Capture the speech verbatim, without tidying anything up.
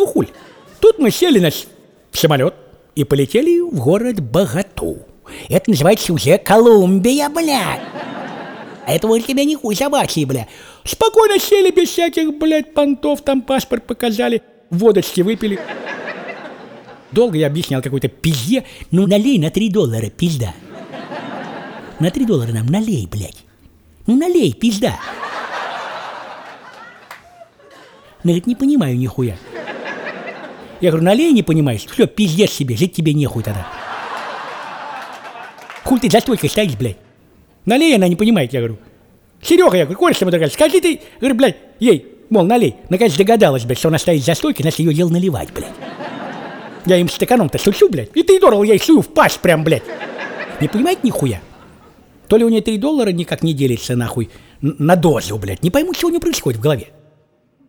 Ну, хуль. Тут мы сели на самолет и полетели в город Боготу. Это называется уже Колумбия, блядь. А это вот тебя не хуй собачий, бля. Спокойно сели без всяких, блядь, понтов, там паспорт показали, водочки выпили. Долго я объяснял какой-то пизде. Ну, налей на три доллара, пизда. На три доллара нам налей, блядь. Ну, налей, пизда. Она говорит, не понимаю нихуя. Я говорю, налей, не понимаешь? Все, пиздец себе, жить тебе нехуй тогда. Хуй ты за стойкой стоишь, блядь. Налей, она не понимает, я говорю. Серега, я говорю, Коля, что догадалась, скажи ты, говорю, блядь, ей, мол, налей. Наконец догадалась, блядь, что она стоит за стойкой, нас ее дел наливать, блядь. Я им стаканом-то сучу, блядь, и три доллара я ей сую в пасть прям, блядь. Не понимаете нихуя? То ли у нее три доллара никак не делится, нахуй, на дозу, блядь. Не пойму, чего у нее происходит в голове.